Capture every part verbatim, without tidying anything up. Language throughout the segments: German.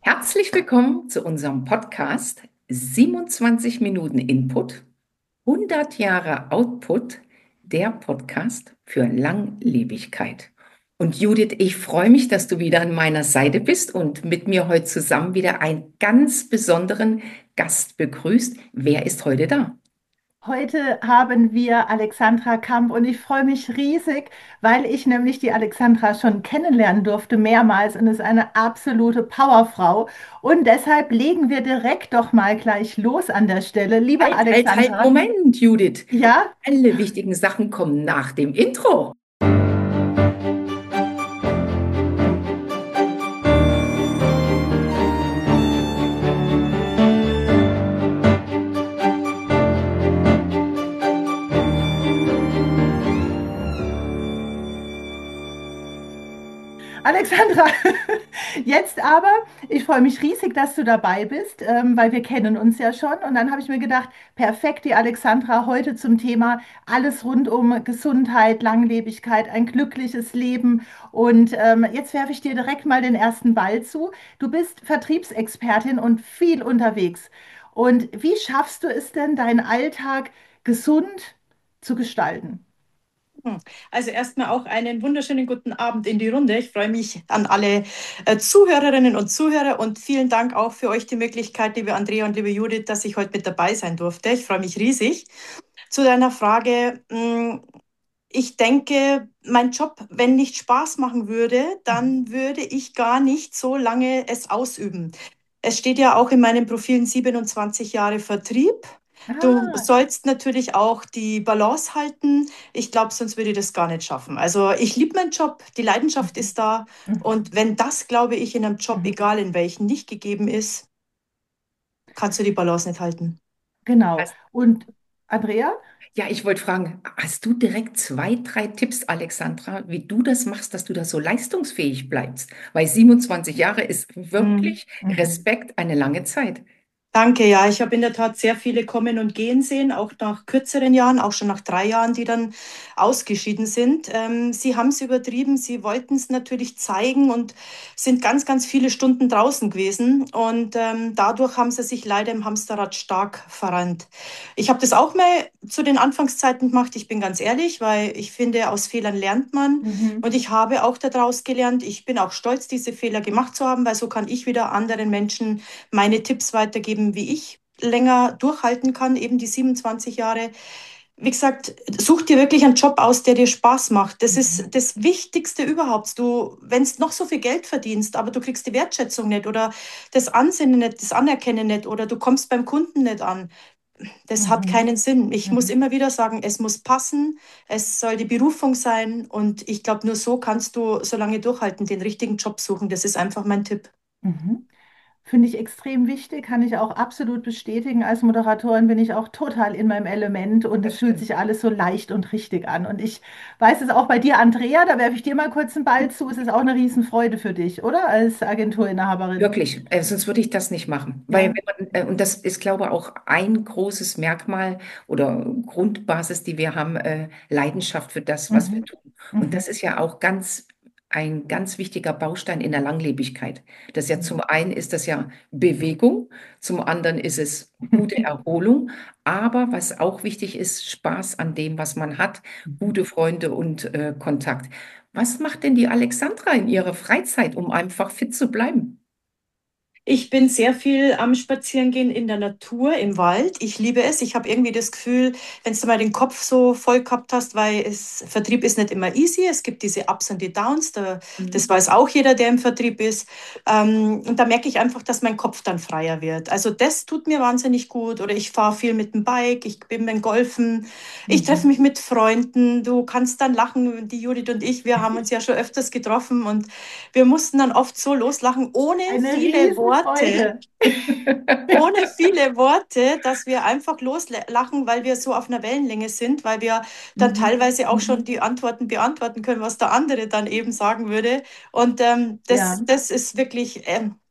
Herzlich willkommen zu unserem Podcast siebenundzwanzig Minuten Input, hundert Jahre Output, der Podcast für Langlebigkeit. Und Judith, ich freue mich, dass du wieder an meiner Seite bist und mit mir heute zusammen wieder einen ganz besonderen Gast begrüßt. Wer ist heute da? Heute haben wir Alexandra Kamp und ich freue mich riesig, weil ich nämlich die Alexandra schon kennenlernen durfte mehrmals und ist eine absolute Powerfrau. Und deshalb legen wir direkt doch mal gleich los an der Stelle. Liebe Halt, halt, halt, Alexandra, Moment, Judith. ja? Alle wichtigen Sachen kommen nach dem Intro. Alexandra, jetzt aber, ich freue mich riesig, dass du dabei bist, ähm, weil wir kennen uns ja schon. Und dann habe ich mir gedacht, perfekt, die Alexandra heute zum Thema alles rund um Gesundheit, Langlebigkeit, ein glückliches Leben. Und ähm, jetzt werfe ich dir direkt mal den ersten Ball zu. Du bist Vertriebsexpertin und viel unterwegs. Und wie schaffst du es denn, deinen Alltag gesund zu gestalten? Hm. Also erstmal auch einen wunderschönen guten Abend in die Runde. Ich freue mich an alle äh, Zuhörerinnen und Zuhörer und vielen Dank auch für euch die Möglichkeit, liebe Andrea und liebe Judith, dass ich heute mit dabei sein durfte. Ich freue mich riesig. Zu deiner Frage, mh, ich denke, mein Job, wenn nicht Spaß machen würde, dann würde ich gar nicht so lange es ausüben. Es steht ja auch in meinen Profilen siebenundzwanzig Jahre Vertrieb. Du Ah, sollst natürlich auch die Balance halten. Ich glaube, sonst würde ich das gar nicht schaffen. Also ich liebe meinen Job, die Leidenschaft mhm, ist da. mhm, Und wenn das, glaube ich, in einem Job, mhm. egal in welchen, nicht gegeben ist, kannst du die Balance nicht halten. Genau. Und Andrea? Ja, ich wollte fragen, hast du direkt zwei, drei Tipps, Alexandra, wie du das machst, dass du da so leistungsfähig bleibst? Weil siebenundzwanzig Jahre ist Mhm. wirklich Mhm. Respekt eine lange Zeit. Danke, ja. Ich habe in der Tat sehr viele kommen und gehen sehen, auch nach kürzeren Jahren, auch schon nach drei Jahren, die dann ausgeschieden sind. Ähm, sie haben es übertrieben, sie wollten es natürlich zeigen und sind ganz, ganz viele Stunden draußen gewesen. Und ähm, dadurch haben sie sich leider im Hamsterrad stark verrannt. Ich habe das auch mal zu den Anfangszeiten gemacht, ich bin ganz ehrlich, weil ich finde, aus Fehlern lernt man. Mhm. Und ich habe auch daraus gelernt. Ich bin auch stolz, diese Fehler gemacht zu haben, weil so kann ich wieder anderen Menschen meine Tipps weitergeben, wie ich länger durchhalten kann, eben die siebenundzwanzig Jahre. Wie gesagt, such dir wirklich einen Job aus, der dir Spaß macht. Das Mhm. ist das Wichtigste überhaupt. Du, wenn du noch so viel Geld verdienst, aber du kriegst die Wertschätzung nicht oder das Ansehen nicht, das Anerkennen nicht oder du kommst beim Kunden nicht an, das hat Mhm. keinen Sinn. Ich muss Mhm. immer wieder sagen, es muss passen, es soll die Berufung sein und ich glaube, nur so kannst du so lange durchhalten, den richtigen Job suchen. Das ist einfach mein Tipp. Mhm. Finde ich extrem wichtig, kann ich auch absolut bestätigen. Als Moderatorin bin ich auch total in meinem Element und es Das fühlt stimmt. sich alles so leicht und richtig an. Und ich weiß es auch bei dir, Andrea, da werfe ich dir mal kurz einen Ball zu. Es ist auch eine Riesenfreude für dich, oder? Als Agenturinhaberin. Wirklich, äh, sonst würde ich das nicht machen. Weil Ja. wenn man, äh, und das ist, glaube ich, auch ein großes Merkmal oder Grundbasis, die wir haben, äh, Leidenschaft für das, was wir Mhm. tun. Und das Mhm. ist ja auch ganz ein ganz wichtiger Baustein in der Langlebigkeit. Das ist ja zum einen ist das ja Bewegung, zum anderen ist es gute Erholung, aber was auch wichtig ist, Spaß an dem, was man hat, gute Freunde und äh, Kontakt. Was macht denn die Alexandra in ihrer Freizeit, um einfach fit zu bleiben? Ich bin sehr viel am Spazierengehen in der Natur, im Wald. Ich liebe es. Ich habe irgendwie das Gefühl, wenn du mal den Kopf so voll gehabt hast, weil es, Vertrieb ist nicht immer easy. Es gibt diese Ups und die Downs. Da, das Mhm. weiß auch jeder, der im Vertrieb ist. Ähm, und da merke ich einfach, dass mein Kopf dann freier wird. Also das tut mir wahnsinnig gut. Oder ich fahre viel mit dem Bike, ich bin beim Golfen, ich treffe Mhm. mich mit Freunden. Du kannst dann lachen. Die Judith und ich, wir haben uns ja schon öfters getroffen und wir mussten dann oft so loslachen, ohne Eine viele Worte, Riesenfreude. ohne viele Worte, dass wir einfach loslachen, weil wir so auf einer Wellenlänge sind, weil wir dann Mhm. teilweise auch schon Mhm. die Antworten beantworten können, was der andere dann eben sagen würde. Und ähm, das, Ja. das ist wirklich, ähm,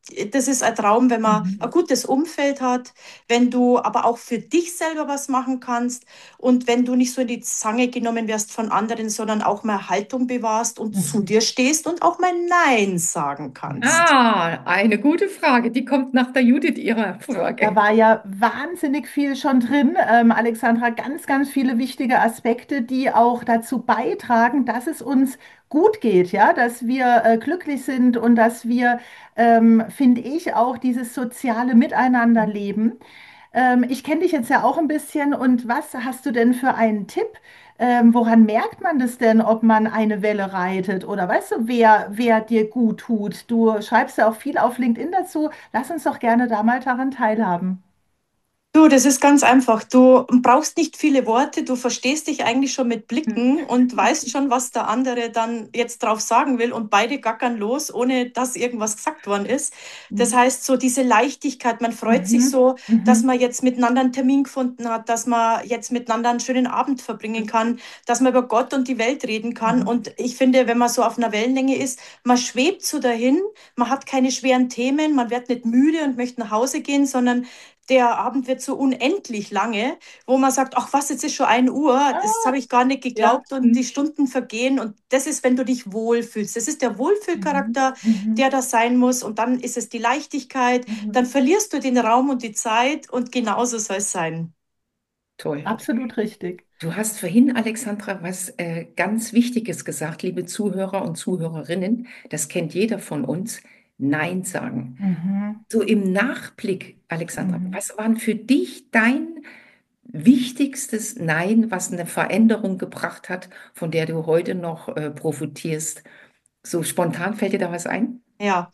das ist ein Traum, wenn man Mhm. ein gutes Umfeld hat, wenn du aber auch für dich selber was machen kannst und wenn du nicht so in die Zange genommen wirst von anderen, sondern auch mal Haltung bewahrst und zu Mhm. dir stehst und auch mal Nein sagen kannst. Ah, eine gute Frage. Die kommt nach der Judith ihrer Da Frage. war ja wahnsinnig viel schon drin, ähm, Alexandra, ganz, ganz viele wichtige Aspekte, die auch dazu beitragen, dass es uns gut geht, ja, dass wir äh, glücklich sind und dass wir, ähm, finde ich, auch dieses soziale Miteinander leben. Ähm, ich kenne dich jetzt ja auch ein bisschen und was hast du denn für einen Tipp? Ähm, woran merkt man das denn, ob man eine Welle reitet? Oder weißt du, wer, wer dir gut tut? Du schreibst ja auch viel auf LinkedIn dazu. Lass uns doch gerne da mal daran teilhaben. Du, das ist ganz einfach. Du brauchst nicht viele Worte, du verstehst dich eigentlich schon mit Blicken und weißt schon, was der andere dann jetzt drauf sagen will und beide gackern los, ohne dass irgendwas gesagt worden ist. Das Mhm. heißt, so diese Leichtigkeit, man freut sich Mhm. so, dass Mhm. man jetzt miteinander einen Termin gefunden hat, dass man jetzt miteinander einen schönen Abend verbringen kann, dass man über Gott und die Welt reden kann. Mhm. Und ich finde, wenn man so auf einer Wellenlänge ist, man schwebt so dahin, man hat keine schweren Themen, man wird nicht müde und möchte nach Hause gehen, sondern der Abend wird so unendlich lange, wo man sagt, ach was, jetzt ist schon ein Uhr, das Ah, habe ich gar nicht ja. geglaubt und die Stunden vergehen und das ist, wenn du dich wohlfühlst. Das ist der Mhm. Wohlfühlcharakter, der Mhm. da sein muss und dann ist es die Leichtigkeit, dann Mhm. verlierst du den Raum und die Zeit und genauso soll es sein. Toll. Absolut richtig. Du hast vorhin, Alexandra, was äh, ganz Wichtiges gesagt, liebe Zuhörer und Zuhörerinnen. Das kennt jeder von uns. Nein sagen. Mhm. So im Nachblick, Alexandra, Mhm. was waren für dich dein wichtigstes Nein, was eine Veränderung gebracht hat, von der du heute noch äh, profitierst? So spontan fällt dir da was ein? Ja.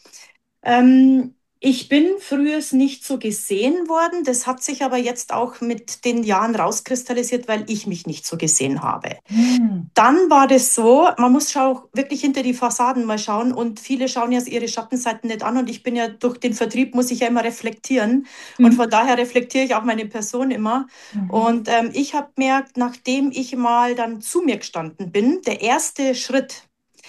Ähm, ich bin früher nicht so gesehen worden. Das hat sich aber jetzt auch mit den Jahren rauskristallisiert, weil ich mich nicht so gesehen habe. Mhm. Dann war das so, man muss schau wirklich hinter die Fassaden mal schauen und viele schauen ja ihre Schattenseiten nicht an und ich bin ja durch den Vertrieb, muss ich ja immer reflektieren und Mhm. von daher reflektiere ich auch meine Person immer Mhm. und ähm, ich habe gemerkt, nachdem ich mal dann zu mir gestanden bin, der erste Schritt,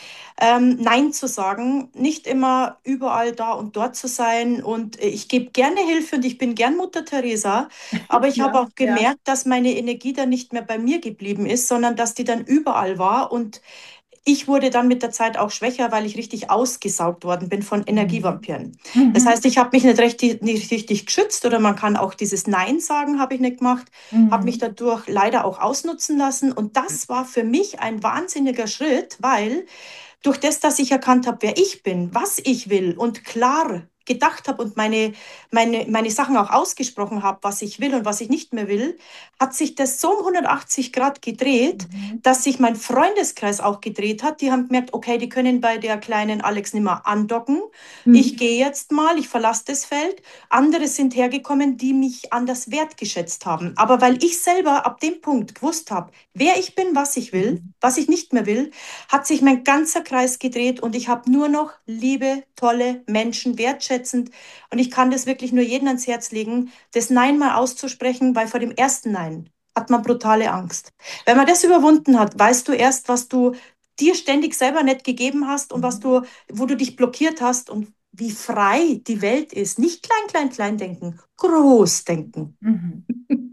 ähm, Nein zu sagen, nicht immer überall da und dort zu sein. Und äh, ich gebe gerne Hilfe und ich bin gern Mutter Teresa. Aber ich habe Ja, auch ja. gemerkt, dass meine Energie dann nicht mehr bei mir geblieben ist, sondern dass die dann überall war. Und ich wurde dann mit der Zeit auch schwächer, weil ich richtig ausgesaugt worden bin von Mhm. Energievampiren. Das Mhm. heißt, ich habe mich nicht richtig, nicht richtig geschützt oder man kann auch dieses Nein sagen, habe ich nicht gemacht, habe mich Mhm. dadurch leider auch ausnutzen lassen. Und das war für mich ein wahnsinniger Schritt, weil durch das, dass ich erkannt habe, wer ich bin, was ich will und klar gedacht habe und meine, meine, meine Sachen auch ausgesprochen habe, was ich will und was ich nicht mehr will, hat sich das so um hundertachtzig Grad gedreht, Mhm. dass sich mein Freundeskreis auch gedreht hat. Die haben gemerkt, okay, die können bei der kleinen Alex nicht mehr andocken. Ich Mhm. gehe jetzt mal, ich verlasse das Feld. Andere sind hergekommen, die mich anders wertgeschätzt haben. Aber weil ich selber ab dem Punkt gewusst habe, wer ich bin, was ich will, Mhm. was ich nicht mehr will, hat sich mein ganzer Kreis gedreht und ich habe nur noch liebe, tolle Menschen, wertschätzend. Und ich kann das wirklich nur jedem ans Herz legen, das Nein mal auszusprechen, weil vor dem ersten Nein hat man brutale Angst. Wenn man das überwunden hat, weißt du erst, was du dir ständig selber nicht gegeben hast und was Mhm. du, wo du dich blockiert hast und wie frei die Welt ist. Nicht klein, klein, klein denken, groß denken. Mhm.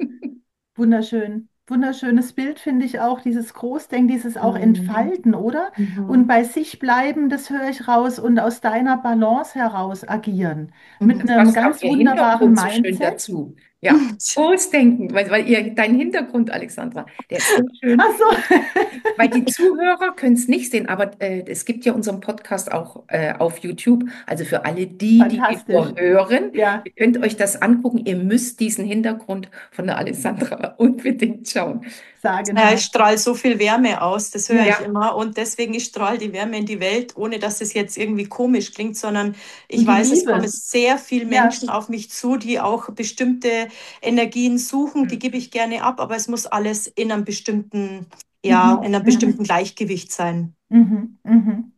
Wunderschön. Wunderschönes Bild finde ich auch, dieses Großdenken, dieses auch Mhm. Entfalten, oder? Und Mhm. bei sich bleiben, das höre ich raus, und aus deiner Balance heraus agieren. Mit Mhm. Das einem passt auch ganz Ihr wunderbaren Hintergrund so schön Mindset. dazu. Ja, Großdenken, weil, weil ihr, dein Hintergrund, Alexandra, der ist so schön. Ach so. Weil die Zuhörer können es nicht sehen, aber äh, es gibt ja unseren Podcast auch äh, auf YouTube. Also für alle die, die ihn Fantastisch. nur hören, Ja, ihr könnt euch das angucken. Ihr müsst diesen Hintergrund von der Alessandra unbedingt schauen. Ja, ich sagenhaft. strahle so viel Wärme aus, das höre Ja. ich Ja, immer. Und deswegen, ich strahle die Wärme in die Welt, ohne dass es jetzt irgendwie komisch klingt, sondern ich Und die weiß, es kommen Liebe. sehr viele Ja. Menschen auf mich zu, die auch bestimmte Energien suchen. Die gebe ich gerne ab, aber es muss alles in einem bestimmten, ja, Mhm. in einem bestimmten Mhm. Gleichgewicht sein. Mhm. Mhm.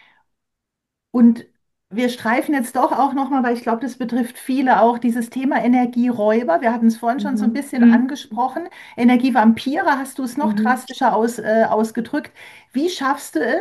Und wir streifen jetzt doch auch nochmal, weil ich glaube, das betrifft viele auch, dieses Thema Energieräuber. Wir hatten es vorhin schon so ein Mhm. bisschen mhm. angesprochen. Energievampire hast du es noch Mhm. drastischer aus, äh, ausgedrückt. Wie schaffst du es,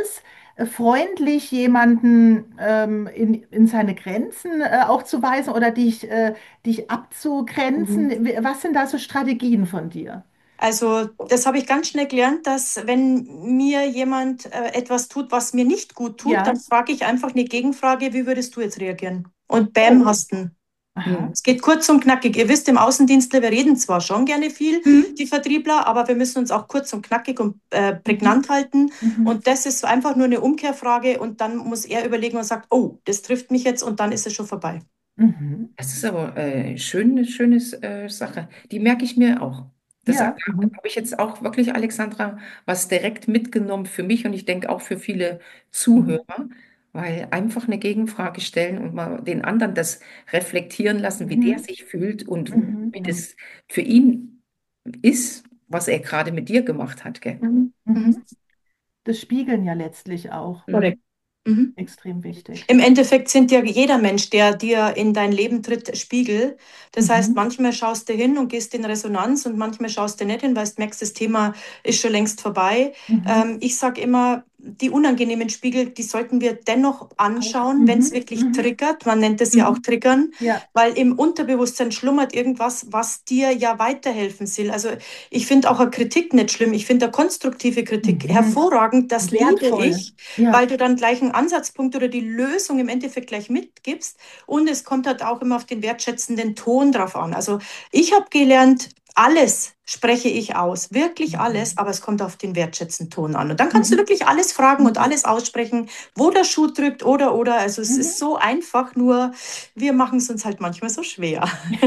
äh, freundlich jemanden ähm, in, in seine Grenzen äh, auch zu weisen oder dich, äh, dich abzugrenzen? Mhm. Wie- Was sind da so Strategien von dir? Also das habe ich ganz schnell gelernt, dass wenn mir jemand äh, etwas tut, was mir nicht gut tut, dann Ja. frage ich einfach eine Gegenfrage, wie würdest du jetzt reagieren? Und bam, Oh. hast du. Aha. Mhm. Es geht kurz und knackig. Ihr wisst, im Außendienst, wir reden zwar schon gerne viel, Mhm. die Vertriebler, aber wir müssen uns auch kurz und knackig und äh, Mhm. prägnant halten. Mhm. Und das ist so einfach nur eine Umkehrfrage und dann muss er überlegen und sagt, oh, das trifft mich jetzt und dann ist es schon vorbei. Mhm. Das ist aber äh, schön, eine schöne äh, Sache. Die merke ich mir auch. Das da Ja. Mhm. habe ich jetzt auch wirklich, Alexandra, was direkt mitgenommen für mich und ich denke auch für viele Mhm. Zuhörer, weil einfach eine Gegenfrage stellen und mal den anderen das reflektieren lassen, wie der Mhm. sich fühlt und Mhm. wie das für ihn ist, was er gerade mit dir gemacht hat, gell? Mhm. Mhm. Mhm. Das Spiegeln ja letztlich auch Mhm. Korrekt. Mhm. extrem wichtig. Im Endeffekt sind ja jeder Mensch, der dir in dein Leben tritt, Spiegel. Das heißt, Mhm. manchmal schaust du hin und gehst in Resonanz und manchmal schaust du nicht hin, weil du merkst, das Thema ist schon längst vorbei. Mhm. Ähm, ich sage immer, die unangenehmen Spiegel, die sollten wir dennoch Auch. anschauen, wenn es Mhm. wirklich Mhm. triggert. Man nennt es ja auch Mhm. Triggern, Ja. weil im Unterbewusstsein schlummert irgendwas, was dir ja weiterhelfen soll. Also ich finde auch eine Kritik nicht schlimm. Ich finde eine konstruktive Kritik Mhm. hervorragend. Das liebe Wertvoll. ich, weil Ja. du dann gleich einen Ansatzpunkt oder die Lösung im Endeffekt gleich mitgibst. Und es kommt halt auch immer auf den wertschätzenden Ton drauf an. Also ich habe gelernt, alles spreche ich aus, wirklich alles, Mhm. aber es kommt auf den wertschätzenden Ton an. Und dann kannst du Mhm. wirklich alles fragen und Mhm. alles aussprechen, wo der Schuh drückt oder oder. Also es ist Mhm. so einfach, nur wir machen es uns halt manchmal so schwer.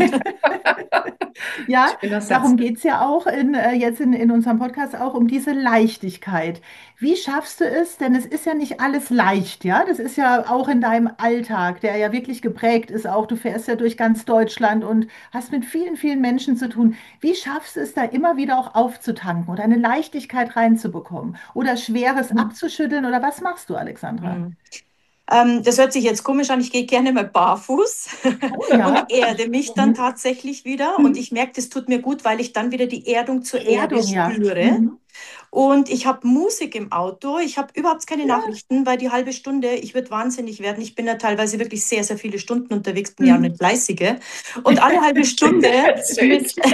Ja, Schöner Satz. darum geht es ja auch in, äh, jetzt in, in unserem Podcast auch um diese Leichtigkeit. Wie schaffst du es? Denn es ist ja nicht alles leicht, ja. Das ist ja auch in deinem Alltag, der ja wirklich geprägt ist. Auch du fährst ja durch ganz Deutschland und hast mit vielen, vielen Menschen zu tun. Wie schaffst du es, da immer wieder auch aufzutanken oder eine Leichtigkeit reinzubekommen oder Schweres abzuschütteln? Oder was machst du, Alexandra? Mhm. Ähm, das hört sich jetzt komisch an. Ich gehe gerne mal barfuß Oh und ja, erde mich dann mhm. tatsächlich wieder. Und Mhm. ich merke, das tut mir gut, weil ich dann wieder die Erdung Die zur Erde Erdung, ja. spüre. Mhm. Und ich habe Musik im Auto. Ich habe überhaupt keine Ja. Nachrichten, weil die halbe Stunde, ich würde wahnsinnig werden. Ich bin ja teilweise wirklich sehr, sehr viele Stunden unterwegs, bin ja eine Mhm. fleißige. Und alle halbe Stunde Schön. mit,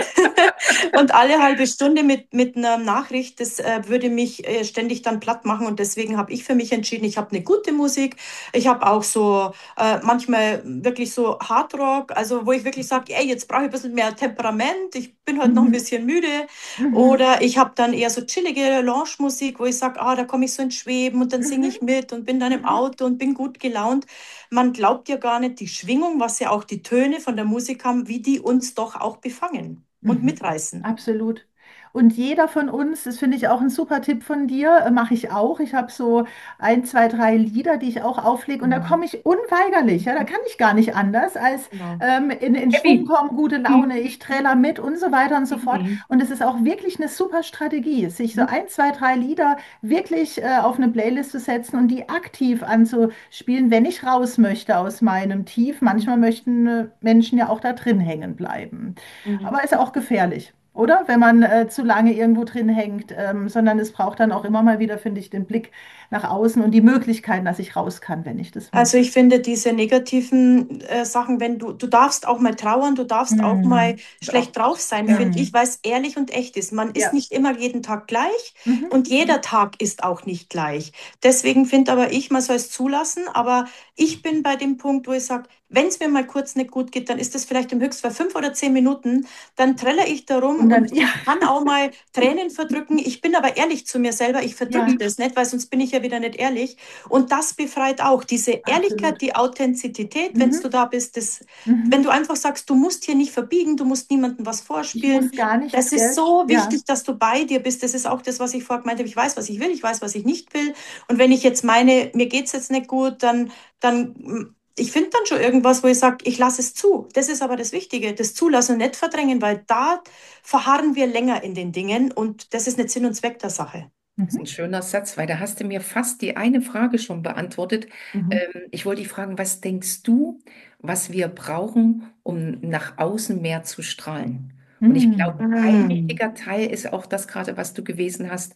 und alle halbe Stunde mit, mit einer Nachricht, das äh, würde mich äh, ständig dann platt machen. Und deswegen habe ich für mich entschieden, ich habe eine gute Musik. Ich habe auch so äh, manchmal wirklich so Hardrock, also wo ich wirklich sage, ey, jetzt brauche ich ein bisschen mehr Temperament. Ich bin heute noch ein Mhm. bisschen müde. Mhm. Oder ich habe dann eher so chillige Lounge-Musik, wo ich sage, ah, da komme ich so ins Schweben und dann singe Mhm. ich mit und bin dann im Mhm. Auto und bin gut gelaunt. Man glaubt ja gar nicht die Schwingung, was ja auch die Töne von der Musik haben, wie die uns doch auch befangen und Mhm. mitreißen. Absolut. Und jeder von uns, das finde ich auch ein super Tipp von dir, äh, mache ich auch. Ich habe so ein, zwei, drei Lieder, die ich auch auflege und da Mhm. komme ich unweigerlich, ja, da kann ich gar nicht anders, als Genau. ähm, in, in Schwung Happy. kommen, gute Mhm. Laune, ich träller mit und so weiter und so fort. Mhm. Und es ist auch wirklich eine super Strategie, sich so Mhm. ein, zwei, drei Lieder wirklich äh, auf eine Playlist zu setzen und die aktiv anzuspielen, wenn ich raus möchte aus meinem Tief. Manchmal möchten äh, Menschen ja auch da drin hängen bleiben. Mhm. Aber ist auch gefährlich, oder? Wenn man äh, zu lange irgendwo drin hängt, ähm, sondern es braucht dann auch immer mal wieder, finde ich, den Blick nach außen und die Möglichkeiten, dass ich raus kann, wenn ich das Also möchte. ich finde diese negativen äh, Sachen, wenn du, du darfst auch mal trauern, du darfst auch mal Mm, Ist auch schlecht drauf gut. sein, Ja. finde mm, ich, weil es ehrlich und echt ist. Man ist ja. nicht immer jeden Tag gleich Mhm. und jeder Tag ist auch nicht gleich. Deswegen finde aber ich, man soll es zulassen, aber ich bin bei dem Punkt, wo ich sage, wenn es mir mal kurz nicht gut geht, dann ist das vielleicht im Höchstfall fünf oder zehn Minuten, dann trälle ich darum Und dann, und ja, ich kann auch mal Tränen verdrücken. Ich bin aber ehrlich zu mir selber, ich verdrücke ja, das nicht, weil sonst bin ich ja wieder nicht ehrlich. Und das befreit auch. Diese Ehrlichkeit, absolut. die Authentizität, wenn Mhm. du da bist, das, wenn Mhm. du einfach sagst, du musst hier nicht verbiegen, du musst niemandem was Ich muss vorspielen. gar Das nichts, ist gell? so Ja, wichtig, dass du bei dir bist. Das ist auch das, was ich vorher gemeint habe. Ich weiß, was ich will, ich weiß, was ich nicht will. Und wenn ich jetzt meine, mir geht es jetzt nicht gut, dann, dann ich finde dann schon irgendwas, wo ich sage, ich lasse es zu. Das ist aber das Wichtige, das Zulassen und nicht verdrängen, weil da verharren wir länger in den Dingen und das ist nicht Sinn und Zweck der Sache. Das ist mhm. ein schöner Satz, weil da hast du mir fast die eine Frage schon beantwortet. Mhm. Ähm, ich wollte dich fragen, was denkst du, was wir brauchen, um nach außen mehr zu strahlen? Und ich glaube, Mhm. ein Mhm. wichtiger Teil ist auch das gerade, was du gewesen hast,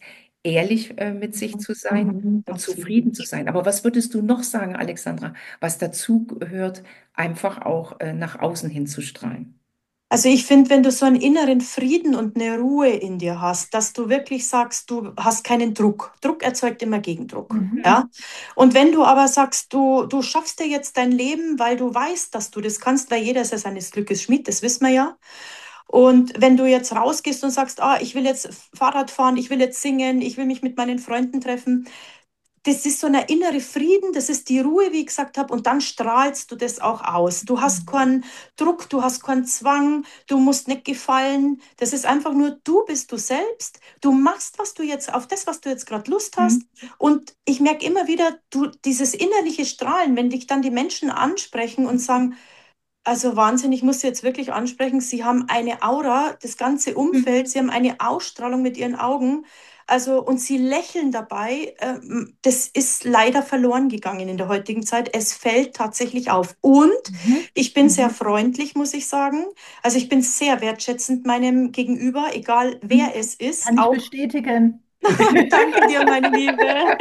ehrlich äh, mit sich zu sein Mhm. und zufrieden zu sein. Aber was würdest du noch sagen, Alexandra, was dazu gehört, einfach auch äh, nach außen hin zu strahlen? Also ich finde, wenn du so einen inneren Frieden und eine Ruhe in dir hast, dass du wirklich sagst, du hast keinen Druck. Druck erzeugt immer Gegendruck. Mhm. Ja? Und wenn du aber sagst, du, du schaffst dir jetzt dein Leben, weil du weißt, dass du das kannst, weil jeder ist ja seines Glückes Schmied, das wissen wir ja. Und wenn du jetzt rausgehst und sagst, ah, ich will jetzt Fahrrad fahren, ich will jetzt singen, ich will mich mit meinen Freunden treffen, das ist so eine innere Frieden, das ist die Ruhe, wie ich gesagt habe, und dann strahlst du das auch aus. Du hast keinen Druck, du hast keinen Zwang, du musst nicht gefallen. Das ist einfach nur, du bist du selbst. Du machst, was du jetzt, auf das, was du jetzt gerade Lust hast. Mhm. Und ich merke immer wieder, du, dieses innerliche Strahlen, wenn dich dann die Menschen ansprechen und sagen, also Wahnsinn, ich muss Sie jetzt wirklich ansprechen. Sie haben eine Aura, das ganze Umfeld, Sie haben eine Ausstrahlung mit Ihren Augen. Also, und Sie lächeln dabei. Ähm, Das ist leider verloren gegangen in der heutigen Zeit. Es fällt tatsächlich auf. Und Mhm. ich bin sehr freundlich, muss ich sagen. Also, ich bin sehr wertschätzend meinem Gegenüber, egal wer es ist. Kann ich Auch bestätigen. danke dir, meine Liebe.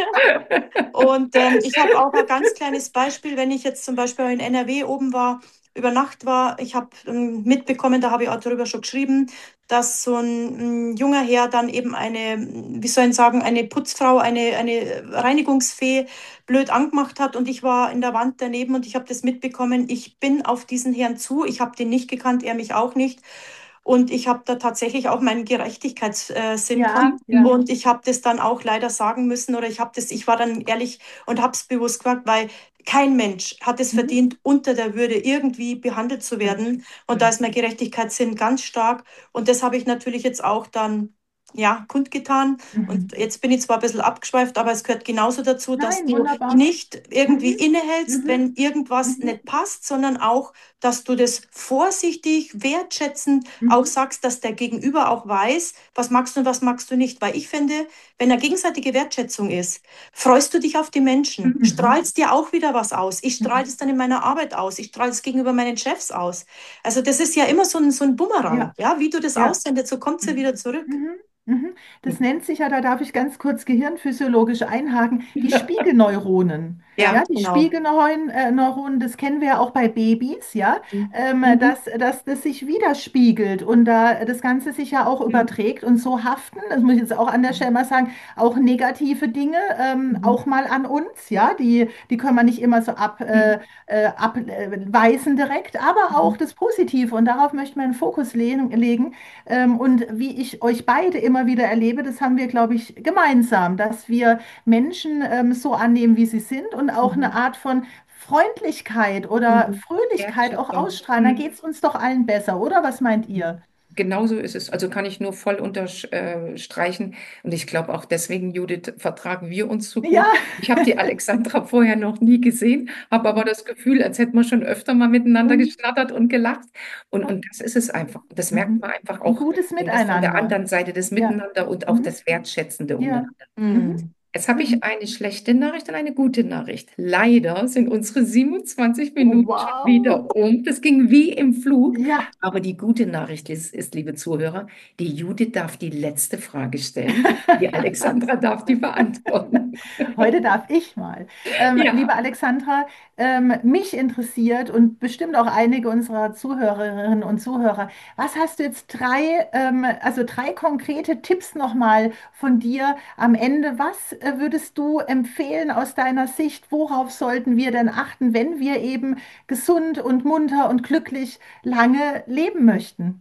Und ähm, ich habe auch ein ganz kleines Beispiel, wenn ich jetzt zum Beispiel in N R W oben war, über Nacht war, ich habe ähm, mitbekommen, da habe ich auch darüber schon geschrieben, dass so ein, ein junger Herr dann eben eine, wie soll ich sagen, eine Putzfrau, eine, eine Reinigungsfee blöd angemacht hat und ich war in der Wand daneben und ich habe das mitbekommen. Ich bin auf diesen Herrn zu, ich habe den nicht gekannt, er mich auch nicht. Und ich habe da tatsächlich auch meinen Gerechtigkeitssinn Ja, gehabt. ja. Und ich habe das dann auch leider sagen müssen oder ich habe das, ich war dann ehrlich und habe es bewusst gesagt, weil kein Mensch hat es Mhm. verdient, unter der Würde irgendwie behandelt zu werden. Und da ist mein Gerechtigkeitssinn ganz stark. Und das habe ich natürlich jetzt auch dann ja, kundgetan. Und Mhm. jetzt bin ich zwar ein bisschen abgeschweift, aber es gehört genauso dazu, dass Nein, du wunderbar. nicht irgendwie Mhm. innehältst, Mhm. wenn irgendwas Mhm. nicht passt, sondern auch, dass du das vorsichtig, wertschätzend auch Mhm. sagst, dass der Gegenüber auch weiß, was magst du und was magst du nicht. Weil ich finde, wenn eine gegenseitige Wertschätzung ist, freust du dich auf die Menschen, Mhm. strahlst dir auch wieder was aus. Ich strahle Mhm. das dann in meiner Arbeit aus, ich strahle es gegenüber meinen Chefs aus. Also das ist ja immer so ein, so ein Bumerang, Ja, ja, wie du das ja. aussendest, so kommt es ja wieder zurück. Mhm. Mhm. Das nennt sich ja, da darf ich ganz kurz gehirnphysiologisch einhaken, die Spiegelneuronen. Ja, Ja, die genau. Spiegelneuronen, äh, Neuronen, das kennen wir ja auch bei Babys, ja, ähm, Mhm. dass, dass das sich widerspiegelt und da das Ganze sich ja auch überträgt und so haften, das muss ich jetzt auch an der Stelle mal sagen, auch negative Dinge, ähm, auch mal an uns, ja, die, die können wir nicht immer so ab, äh, äh, abweisen direkt, aber auch das Positive und darauf möchten wir einen Fokus legen, legen. Ähm, und wie ich euch beide immer wieder erlebe, das haben wir, glaube ich, gemeinsam, dass wir Menschen ähm, so annehmen, wie sie sind und auch eine Art von Freundlichkeit oder Mhm. Fröhlichkeit auch Wertschätzung. ausstrahlen. Dann geht es uns doch allen besser, oder? Was meint ihr? Genauso ist es. Also kann ich nur voll unterstreichen. Und ich glaube auch deswegen, Judith, vertragen wir uns so Ja. gut. Ich habe die Alexandra vorher noch nie gesehen, habe aber das Gefühl, als hätten wir schon öfter mal miteinander Mhm. geschnattert und gelacht. Und, und das ist es einfach. Das merkt man Mhm. einfach Ein auch gutes von, das, von der Miteinander. anderen Seite, das Ja. Miteinander und auch Mhm. das Wertschätzende Ja. untereinander. Mhm. Mhm. Jetzt habe Mhm. ich eine schlechte Nachricht und eine gute Nachricht. Leider sind unsere siebenundzwanzig Oh, Minuten schon wow. wieder um. Das ging wie im Flug. Ja. Aber die gute Nachricht ist, ist, liebe Zuhörer, die Judith darf die letzte Frage stellen. Die Alexandra darf die beantworten. Heute darf ich mal. Ähm, liebe Ja. Alexandra, ähm, mich interessiert und bestimmt auch einige unserer Zuhörerinnen und Zuhörer, was hast du jetzt drei, ähm, also drei konkrete Tipps nochmal von dir am Ende? Was äh, würdest du empfehlen aus deiner Sicht? Worauf sollten wir denn achten, wenn wir eben gesund und munter und glücklich lange leben möchten?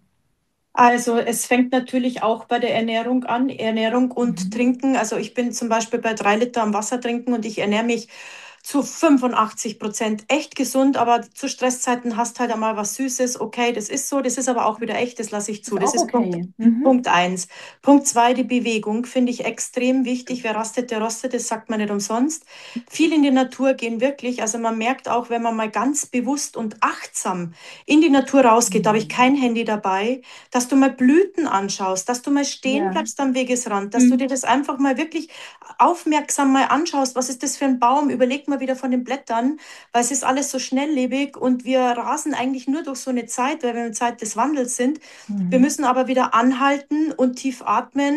Also es fängt natürlich auch bei der Ernährung an, Ernährung und Mhm. Trinken. Also ich bin zum Beispiel bei drei Liter am Wasser trinken und ich ernähre mich zu fünfundachtzig Prozent echt gesund, aber zu Stresszeiten hast halt einmal was Süßes. Okay, das ist so, das ist aber auch wieder echt, das lasse ich zu. Ist Das auch ist Punkt, okay. Mhm. Punkt eins. Punkt zwei, die Bewegung finde ich extrem wichtig. Wer rastet, der rostet, das sagt man nicht umsonst. Viel in die Natur gehen wirklich. Also man merkt auch, wenn man mal ganz bewusst und achtsam in die Natur rausgeht, da habe ich Mhm. kein Handy dabei, dass du mal Blüten anschaust, dass du mal stehen Ja. bleibst am Wegesrand, dass du dir Mhm. das einfach mal wirklich aufmerksam mal anschaust. Was ist das für ein Baum? Überleg mal wieder von den Blättern, weil es ist alles so schnelllebig und wir rasen eigentlich nur durch so eine Zeit, weil wir in Zeit des Wandels sind. Wir Mhm. müssen aber wieder anhalten und tief atmen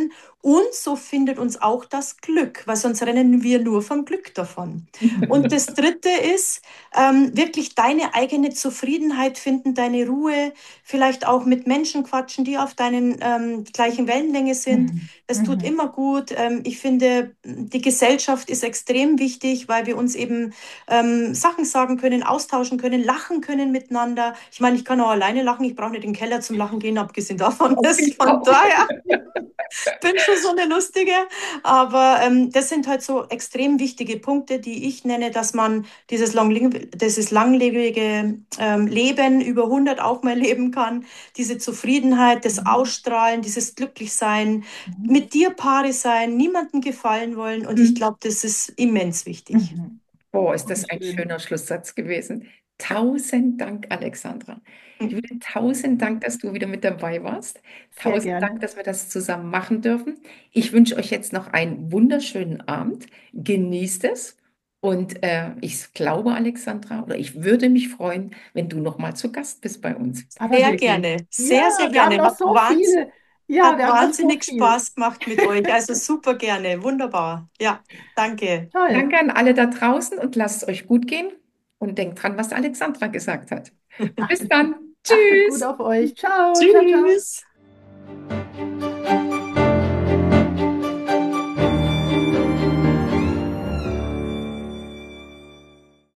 Und so findet uns auch das Glück, weil sonst rennen wir nur vom Glück davon. Und das Dritte ist, ähm, wirklich deine eigene Zufriedenheit finden, deine Ruhe, vielleicht auch mit Menschen quatschen, die auf deinen ähm, gleichen Wellenlänge sind. Mhm. Das tut Mhm. immer gut. Ähm, ich finde, die Gesellschaft ist extrem wichtig, weil wir uns eben ähm, Sachen sagen können, austauschen können, lachen können miteinander. Ich meine, ich kann auch alleine lachen, ich brauche nicht in den Keller zum Lachen gehen, abgesehen davon. Auf Das, jeden von Fall. daher bin schon so eine lustige. Aber ähm, das sind halt so extrem wichtige Punkte, die ich nenne, dass man dieses, long, dieses langlebige ähm, Leben über hundert auch mal leben kann. Diese Zufriedenheit, das Mhm. Ausstrahlen, dieses Glücklichsein, Mhm. mit dir Paare sein, niemandem gefallen wollen. Und ich Mhm. glaube, das ist immens wichtig. Mhm. Oh, ist Voll das ein schön. schöner Schlusssatz gewesen. Tausend Dank, Alexandra. Hm. Liebe, tausend Dank, dass du wieder mit dabei warst. Sehr Tausend Dank, gerne. dass wir das zusammen machen dürfen. Ich wünsche euch jetzt noch einen wunderschönen Abend. Genießt es. Und äh, ich glaube, Alexandra, oder ich würde mich freuen, wenn du noch mal zu Gast bist bei uns. Aber Sehr wirklich. gerne, Ja, sehr, sehr wir haben gerne. noch Hat so wahnsinnig, viel. Ja, hat wir haben noch so wahnsinnig viel. Spaß gemacht mit euch. Also super gerne, wunderbar. Ja, danke. Toll. Danke an alle da draußen und lasst es euch gut gehen. Und denkt dran, was Alexandra gesagt hat. Bis dann. Achtet gut Tschüss. auf euch. Ciao, ciao, ciao. Tschüss.